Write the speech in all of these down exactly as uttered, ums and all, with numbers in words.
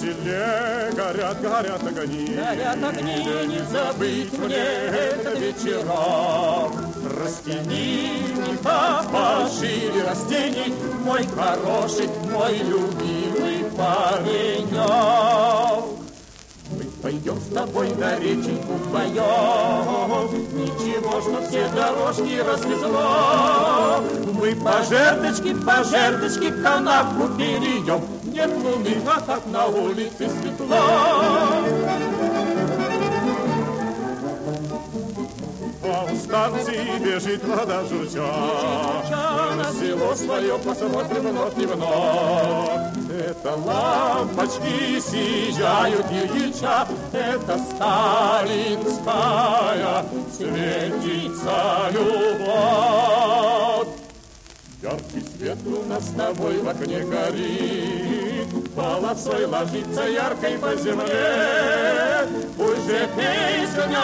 селе горят, горят огни. Горят огни, не забыть мне этот вечерок. Растяни меха пошире, растяни, мой хороший, мой любимый паренек. Мы пойдем с тобой на реченьку вдвоем, ничего, что все дорожки развезло. Мы по жердочке, по жердочке канавку перейдем. Нет луны, а так на улице светло. По станции бежит вода журча, на село свое посмотрим вновь и вновь. это лампочки сияют Ильича, это сталинская светится любовь. Яркий свет у нас с тобой в окне горит, полосой ложится яркой по земле. Пусть же песня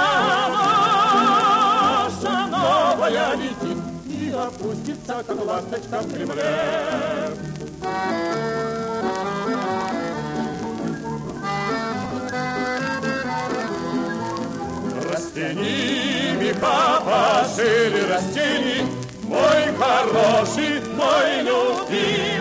наша новая летит и опустится, как ласточка в Кремле. Растяни меха пошире, растяни, мой хороший, мой любимый.